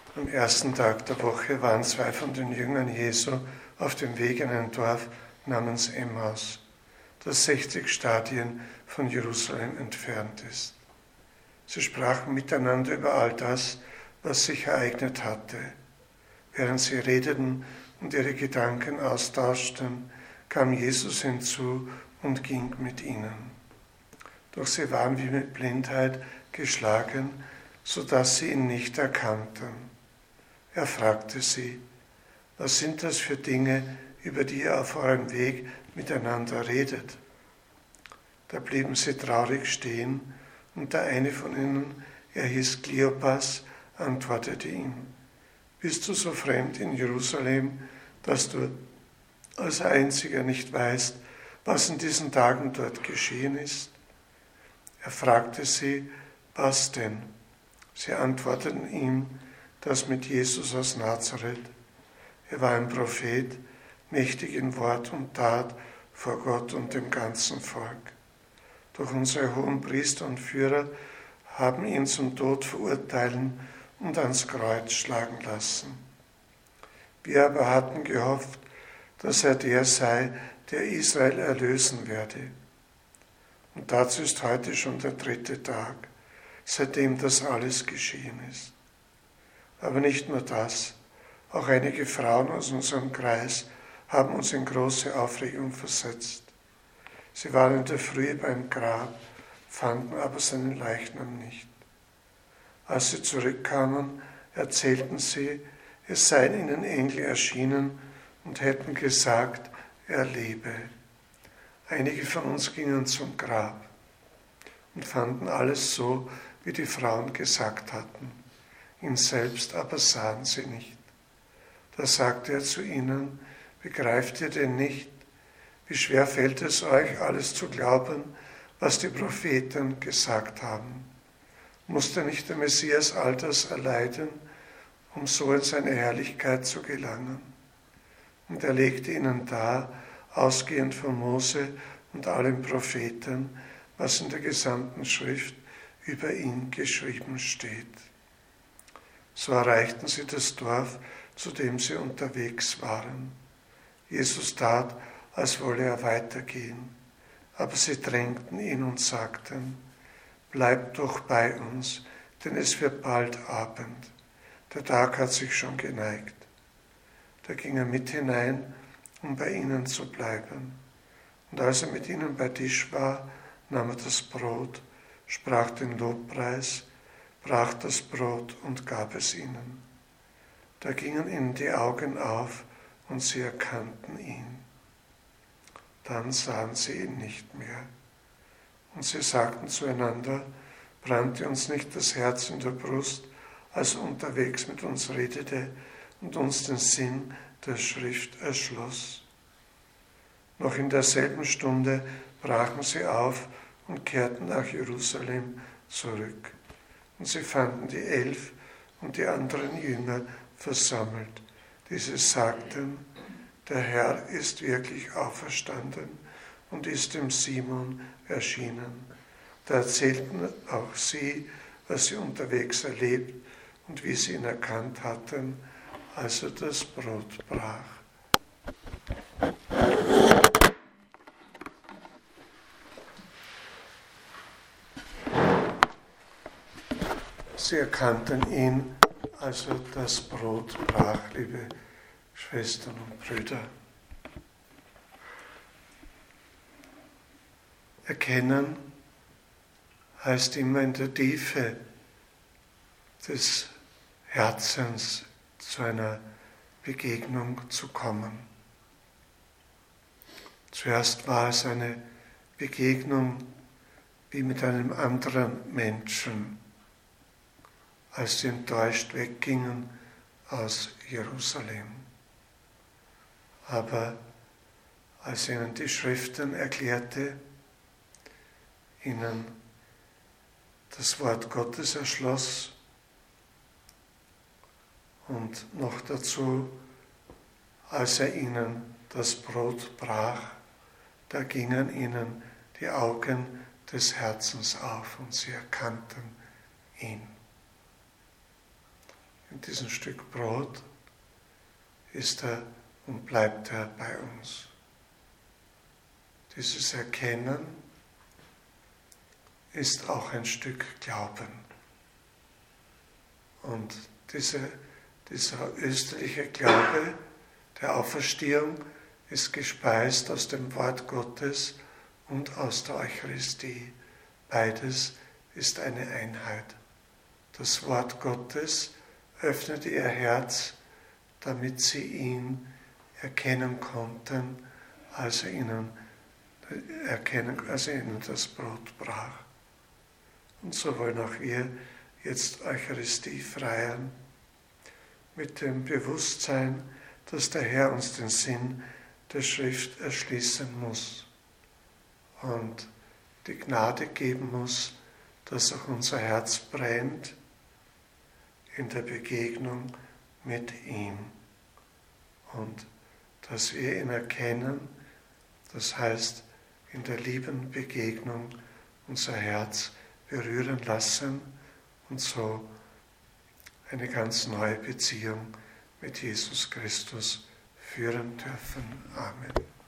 Am ersten Tag der Woche waren 2 von den Jüngern Jesu auf dem Weg in ein Dorf namens Emmaus, das 60 Stadien von Jerusalem entfernt ist. Sie sprachen miteinander über all das, was sich ereignet hatte. Während sie redeten und ihre Gedanken austauschten, kam Jesus hinzu und ging mit ihnen. Doch sie waren wie mit Blindheit geschlagen, sodass sie ihn nicht erkannten. Er fragte sie: Was sind das für Dinge, über die ihr auf eurem Weg miteinander redet? Da blieben sie traurig stehen, und der eine von ihnen, er hieß Kleopas, antwortete ihm: Bist du so fremd in Jerusalem, dass du als Einziger nicht weißt, was in diesen Tagen dort geschehen ist? Er fragte sie: Was denn? Sie antworteten ihm: Das mit Jesus aus Nazareth. Er war ein Prophet, mächtig in Wort und Tat vor Gott und dem ganzen Volk. Doch unsere hohen Priester und Führer haben ihn zum Tod verurteilen und ans Kreuz schlagen lassen. Wir aber hatten gehofft, dass er der sei, der Israel erlösen werde. Und dazu ist heute schon der 3. Tag, seitdem das alles geschehen ist. Aber nicht nur das, auch einige Frauen aus unserem Kreis haben uns in große Aufregung versetzt. Sie waren in der Frühe beim Grab, fanden aber seinen Leichnam nicht. Als sie zurückkamen, erzählten sie, es seien ihnen Engel erschienen und hätten gesagt, er lebe. Einige von uns gingen zum Grab und fanden alles so, wie die Frauen gesagt hatten. Ihn selbst aber sahen sie nicht. Da sagte er zu ihnen: Begreift ihr denn nicht, wie schwer fällt es euch, alles zu glauben, was die Propheten gesagt haben? Musste nicht der Messias all das erleiden, um so in seine Herrlichkeit zu gelangen? Und er legte ihnen dar, ausgehend von Mose und allen Propheten, was in der gesamten Schrift über ihn geschrieben steht. So erreichten sie das Dorf, zu dem sie unterwegs waren. Jesus tat, als wolle er weitergehen, aber sie drängten ihn und sagten: Bleibt doch bei uns, denn es wird bald Abend. Der Tag hat sich schon geneigt. Da ging er mit hinein, um bei ihnen zu bleiben. Und als er mit ihnen bei Tisch war, nahm er das Brot, sprach den Lobpreis, brach das Brot und gab es ihnen. Da gingen ihnen die Augen auf und sie erkannten ihn. Dann sahen sie ihn nicht mehr. Und sie sagten zueinander: Brannte uns nicht das Herz in der Brust, als er unterwegs mit uns redete und uns den Sinn der Schrift erschloss? Noch in derselben Stunde brachen sie auf und kehrten nach Jerusalem zurück. Und sie fanden die 11 und die anderen Jünger versammelt. Diese sagten: Der Herr ist wirklich auferstanden und ist dem Simon erschienen. Da erzählten auch sie, was sie unterwegs erlebt und wie sie ihn erkannt hatten, als er das Brot brach. Sie erkannten ihn, als er das Brot brach, liebe Schwestern und Brüder. Erkennen heißt immer in der Tiefe des Herzens zu einer Begegnung zu kommen. Zuerst war es eine Begegnung wie mit einem anderen Menschen, als sie enttäuscht weggingen aus Jerusalem. Aber als er ihnen die Schriften erklärte, ihnen das Wort Gottes erschloss und noch dazu, als er ihnen das Brot brach, da gingen ihnen die Augen des Herzens auf und sie erkannten ihn. In in diesem Stück Brot ist er und bleibt er bei uns. Dieses Erkennen ist auch ein Stück Glauben. Und dieser österliche Glaube der Auferstehung ist gespeist aus dem Wort Gottes und aus der Eucharistie. Beides ist eine Einheit. Das Wort Gottes öffnete ihr Herz, damit sie ihn erkennen konnten, als er ihnen das Brot brach. Und so wollen auch wir jetzt Eucharistie feiern, mit dem Bewusstsein, dass der Herr uns den Sinn der Schrift erschließen muss und die Gnade geben muss, dass auch unser Herz brennt in der Begegnung mit ihm und dass wir ihn erkennen, das heißt in der lieben Begegnung unser Herz berühren lassen und so eine ganz neue Beziehung mit Jesus Christus führen dürfen. Amen.